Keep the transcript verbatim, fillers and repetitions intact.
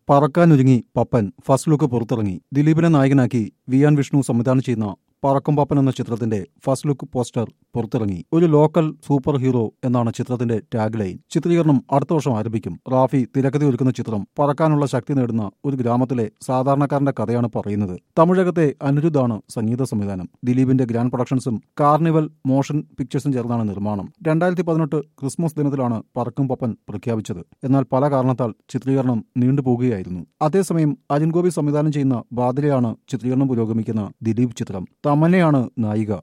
പറക്കാനൊരുങ്ങി Pappan first look പുറത്തിറങ്ങി. ദിലീപിനെ നായകനാക്കി വി ആൻ വിഷ്ണു സംവിധാനം ചെയ്യുന്ന പറക്കും പപ്പൻ എന്ന ചിത്രത്തിന്റെ ഫസ്റ്റ് ലുക്ക് പോസ്റ്റർ പുറത്തിറങ്ങി. ഒരു ലോക്കൽ സൂപ്പർ ഹീറോ എന്നാണ് ചിത്രത്തിന്റെ ടാഗ് ലൈൻ. ചിത്രീകരണം അടുത്ത വർഷം ആരംഭിക്കും. റാഫി തിരക്കഥ ഒരുക്കുന്ന ചിത്രം പറക്കാനുള്ള ശക്തി നേടുന്ന ഒരു ഗ്രാമത്തിലെ സാധാരണക്കാരന്റെ കഥയാണ് പറയുന്നത്. തമിഴകത്തെ അനിരുദ്ധാണ് സംഗീത സംവിധാനം. ദിലീപിന്റെ ഗ്രാൻഡ് പ്രൊഡക്ഷൻസും കാർണിവൽ മോഷൻ പിക്ചേഴ്സും ചേർന്നാണ് നിർമ്മാണം. രണ്ടായിരത്തി പതിനെട്ട് ക്രിസ്മസ് ദിനത്തിലാണ് പറക്കും പപ്പൻ പ്രഖ്യാപിച്ചത്. എന്നാൽ പല കാരണത്താൽ ചിത്രീകരണം നീണ്ടുപോകുകയായിരുന്നു. അതേസമയം അരുൺ ഗോപി സംവിധാനം ചെയ്യുന്ന ബാദലയാണ് ചിത്രീകരണം പുരോഗമിക്കുന്ന ദിലീപ് ചിത്രം. തമന്നയാണ് നായിക.